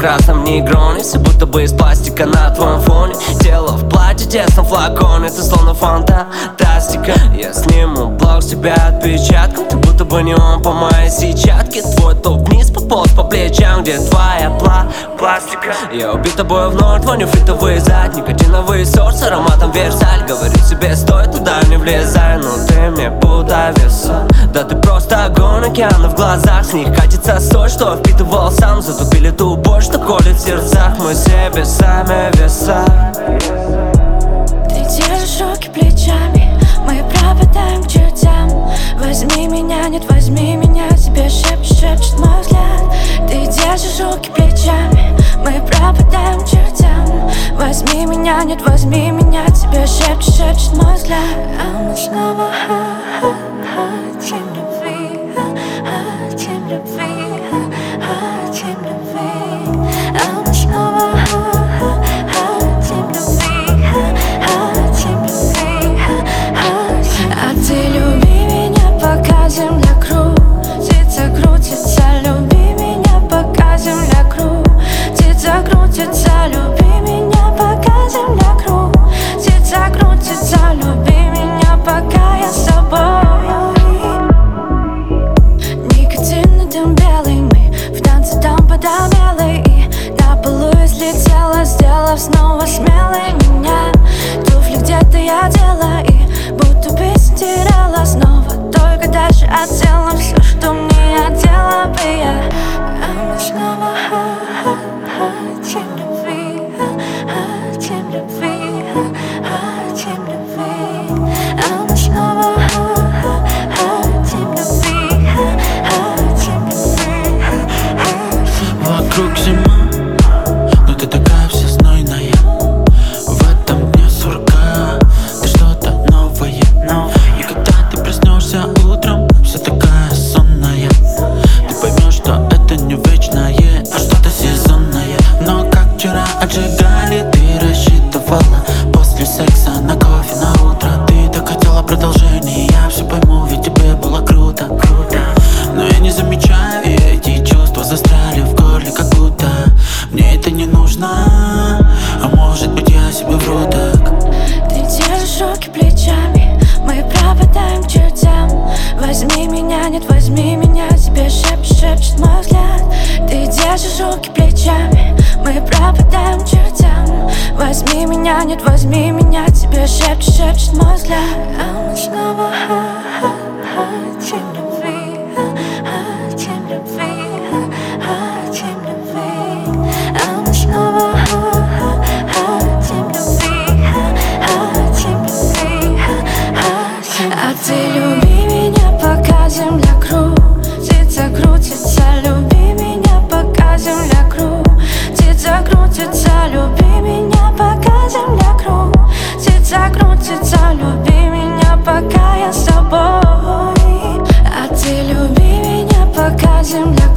красном негроне, все будто бы из пластика на твоем фоне. Тело в платье, тесном флаконе, ты словно фантастика. Я сниму блок с тебя отпечатком, ты будто бы не он по моей сетчатке. Твой топ вниз пополз по плечам, где твоя пластика. Я убит тобой вновь, твой нефритовый зад, никотиновый сорт с ароматом Версаль. Говорю себе, стой, туда не влезай, но ты мне будто веса. Да ты просто огонь, океана в глазах, с них катится соль, что впитывал сам. Затупили ту боль, что колет в сердцах, мы себе сами веса. Ты держишь руки плечами, мы пропадаем к чертям. Возьми меня, нет, возьми меня, тебе шепчет мой взгляд. Ты держишь руки плечами, мы пропадаем к чертям. Возьми меня, нет, возьми меня, тебе шепчет мой взгляд. А мы снова хотим любви, хотим любви, хотим любви. А мы снова хотим любви, хотим любви, хотим. А ты люби меня, пока земля крутится, крутится. Люби меня, пока земля крутится, крутится. Люби меня, пока земля крутится, крутится. Люби меня, пока я с тобой. Никотинный дым белый, мы в танце там подомелый. И на полу я слетела, сделав снова смелой меня. Туфли где-то я одела и будто бы стирала снова. Только дальше от тела все, что мне одела бы я. А мы снова хотим любви, хотим любви, хотим любви. А мы снова хотим любви, хотим любви, хотим. Вокруг зима, но ты такая вся знойная. В этом дне сурка, ты что-то новое. И когда ты проснешься утром, вся такая сонная, ты поймешь, что это не вечное, а что-то сезонное. Но как вчера отжигали, ты рассчитывала после секса на кофе на утро. Ты так хотела продолжения, я все пойму, ведь тебе было круто. Но я не замечаю, и эти чувства застряли в горле, как будто мне это не нужно. А может быть я себе вру так. Ты держишь руки плечами, мы пропадаем к чертям. Возьми меня, нет, возьми меня, тебе шепчет мой взгляд. Ты держишь руки плечами, мы пропадаем к чертям. Возьми меня, нет, возьми меня, тебе шепчет мой взгляд. А мы снова хотим любви, хотим любви, хотим любви. А мы снова хотим любви, хотим любви, хотим. А ты люби меня, пока земля крутится, крутится. Люби меня, пока земля крутится, крутится. Люби меня, пока земля крутится, крутится. Люби меня, пока я с тобой. А ты люби меня, пока земля